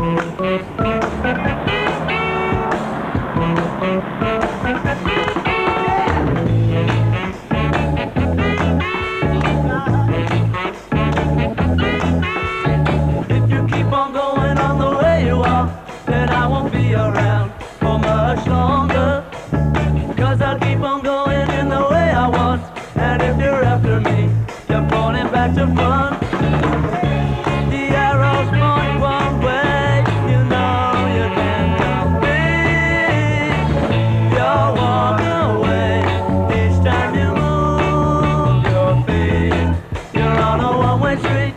If you keep on going on the way you are, then I won't be around for much longer. 'Cause I'll keep on going in the way I want. And if you're after me, you're pointing back to front. The arrows point one way, you know you can't compete. You're walking away each time you move your feet. You're on a one-way street.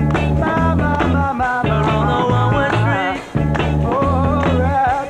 You're on a one-way street. Alright.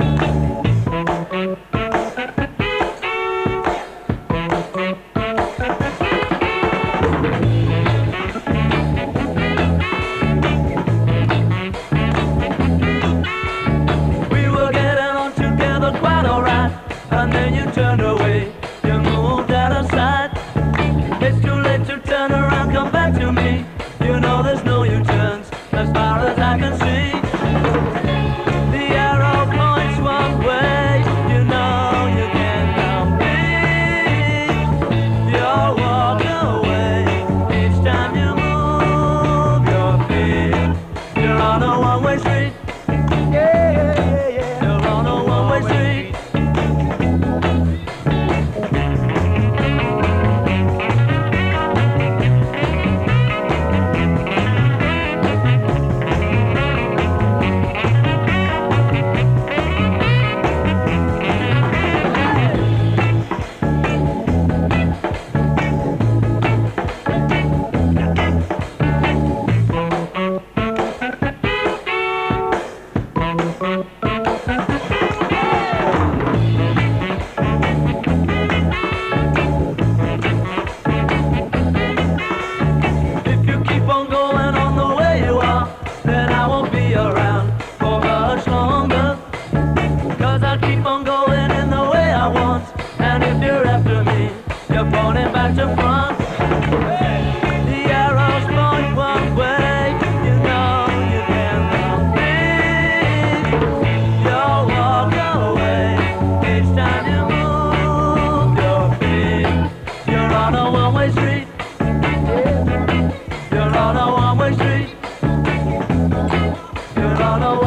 We were getting on together quite alright, and then you turned away. You moved out of sight. It's too late to turn around, come back to me. You know there's no U-turns as far as I can see. The arrow points one way, you know you can't compete. You're walking away each time you move your feet. You're on a one-way street. You're on a one-way street. If you keep on going on the way you are, then I won't be around for much longer. 'Cause I'll keep on going in the way I want. And if you're after me, you're pointing back to front. The arrows point one way, you know you can't compete. You're walking away each time you move your feet. You're on a one-way street. You're on a one-way street. You're on a